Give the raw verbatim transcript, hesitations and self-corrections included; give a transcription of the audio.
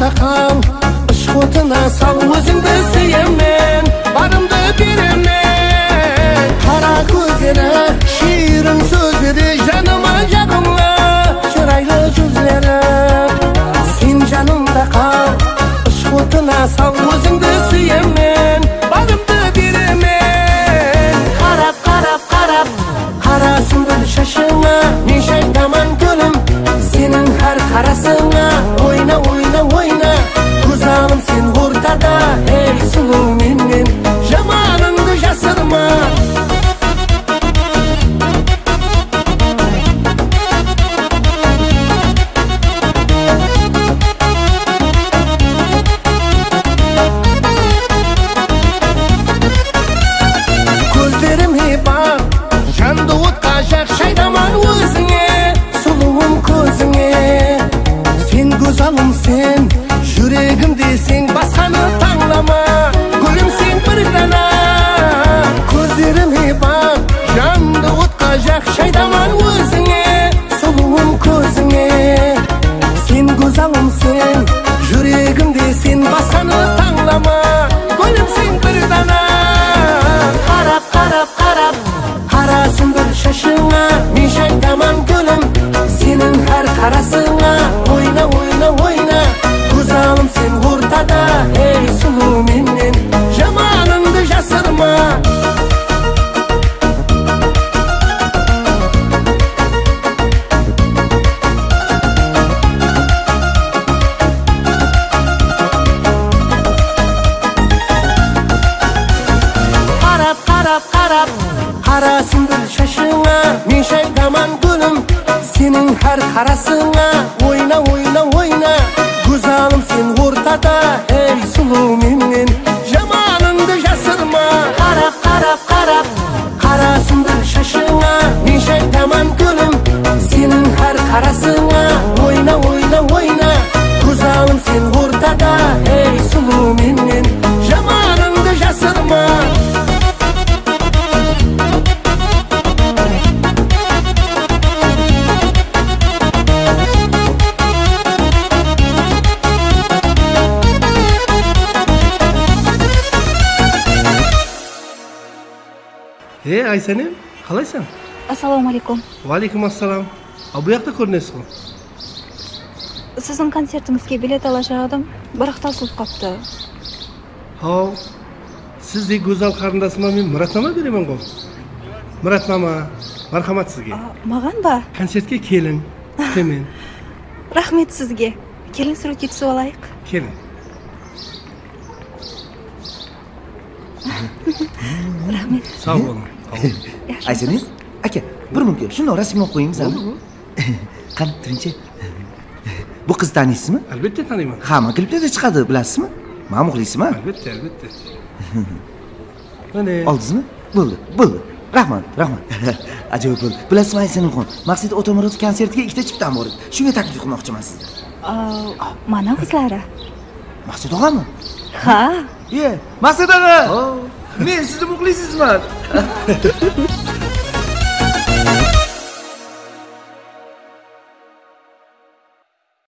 жанымда қал, ішкі отына сал, өзіңді сүйемін, барымды беремін. Қара көздері, шиырын сөздері, жаныма жағымлы, шырайлы жүзлері. Сен жанымда қал, ішкі отына сал, өзіңді сүйемін, барымды беремін. Қарап, қарап, қарап, қарасын бір шашыңа, мен шайтаман гүлім, сенің әр қарасыңа. Ойна, ойна, ойна, көз алым сен ортада, ей сұлу менен, жаманыңды жасырма. Көздеріме бақ, жанды отқа жақ, шайдаман өзіңе, сұлуым көзіңе. Сен көз алым сен, жүрегімде сен, басқаны таңлама, гүлім сен бір дана. Көздеріме бақ, жанды отқа жақ, шайдаман өзіңе, сұлуым көзіңе. Сен көз алым сен, жүрегімде сен, басқаны таңлама, гүлім сен бір дана. Қарап, қарап, қарап, қарасын бір шашыңа, мен шайтаман гүлім, сенің әр қарасыңа. Ойна, ойна, ойна, көз алым сен ортада, ей сұлу менен, жаманыңды жасырма. Қарап, қарап, қарап, қарасын бір шашыңа, мен шайтаман гүлім, сенің әр қарасыңа. Ойна, ойна, ойна, көз алым сен ортада, ей сұлу менен, жаманыңды жасырма. Қарап, қарап, қарап, қарасын бір шашыңа, мен шайтаман гүлім, сенің әр қарасыңа. Ойна, ойна, ойна, көз алым сен ортада, ей сұлу менен, жаманыңды жасырма. Е, Айсәнем, қалайсың? Ассалаумалейкум. Уалейкум ассалам. Ал бұл жақта көрінесіз ғой? Сіздің концертіңізге билет ала жадым, бірақ таусылып қапты. Ау, сіздей гүзал қарындасыма мен Мұратнама беремін ғой. Мұратнама, мархамат сізге. Маған ба? Концертке келін, күтемін. Рахмет сізге. Келін суретке түсіп алайық. Келін. Рахмет. Сау болың. Айсәнем, әке, бір мүмкін, шunu расымын қойыңыз аны. Қан, түрінше. Bu kız tanıyorsunuz mu? Elbette tanıyorum. Hamma kliplarda çıkadı, bilasizmi? Bana muxlisizmi? Elbette, elbette. Mana. Oldingizmi? Bo'ldi, bo'ldi. Rahmat, rahmat. Ajoyib bo'ldi. Bilasizmi Aysanxon, Maqsud Otamuratov konsertiga ikkita chiptam bor edi. Shunga taklif qilmoqchiman sizga. Mana qizlari. Maqsud og'ami? Ha. Ye, Maqsud og'a. Men sizni muxlisizman.